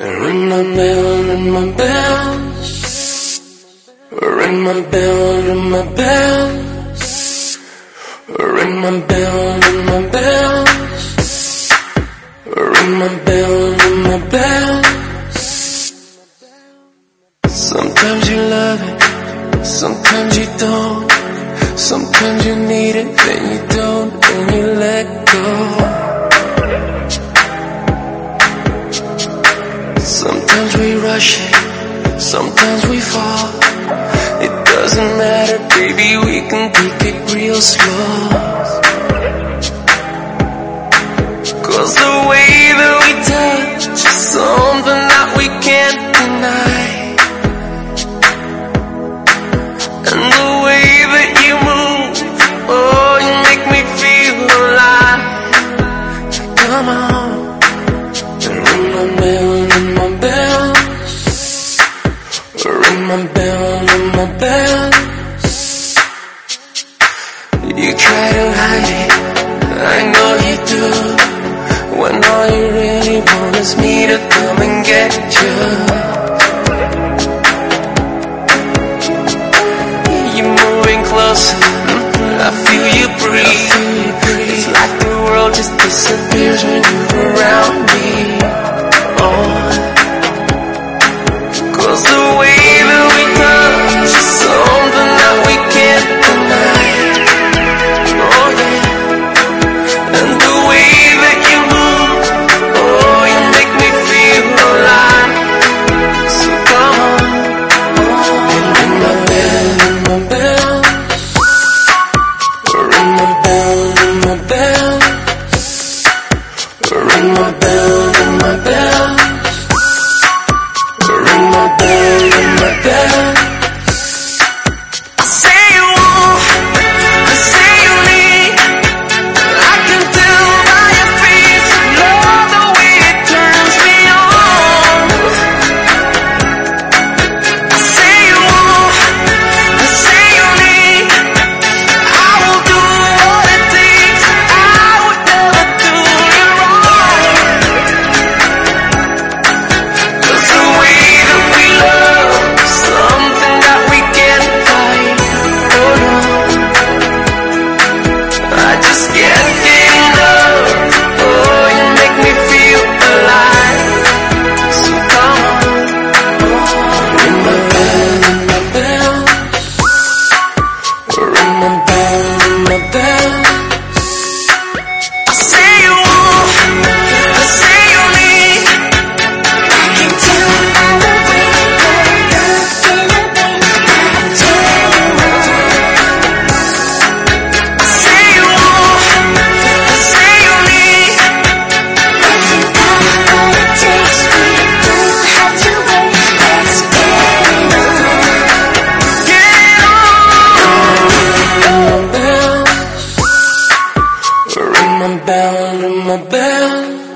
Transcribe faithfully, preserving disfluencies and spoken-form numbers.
Ring my bell, ring my bell. Ring my bell, ring my bell. Ring my bell, ring my bell. Ring my bell, ring my bell. Sometimes you love it, sometimes you don't. Sometimes you need it, then you don't, and you let go. Sometimes we rush it, sometimes we fall. It doesn't matter, baby, we can take it real slow. Cause the way that we touch is something that we can't deny. And the way that you move, oh, you make me feel alive. Come on, ring my bell, ring my bell. Ring my bell, ring my bell. You try to hide it, I know you do, when all you really want is me to come and get you. You're moving closer, I feel you breathe. It's like the world just disappears when you're around me. Oh, cause the way that we touch is something that we can't deny. Oh yeah. And the way that you move, oh, you make me feel alive. So come on, and ring my bell, ring my bell. Ring my bell, ring my bell. Ring my bell, ring my bell. Ring my bell, ring my bell. I say you want, I say you need. I can tell by your face, love the way it turns me on. I say you want, I say you need. I will do what it takes. I would never do you wrong. Cause the way that we love is something that we can't fight. Oh no, I just can't get enough. Oh, you make me feel alive. So come on, ring my bell, ring my bell. Ring my bell, ring my bell. I say you want, I say you need. I can tell by the way that you feel it, baby. I tell you I say you want, I say you need. If you got what it takes, we don't have to wait. Let's get it on. Get it on. Ring my bell, ring my bell.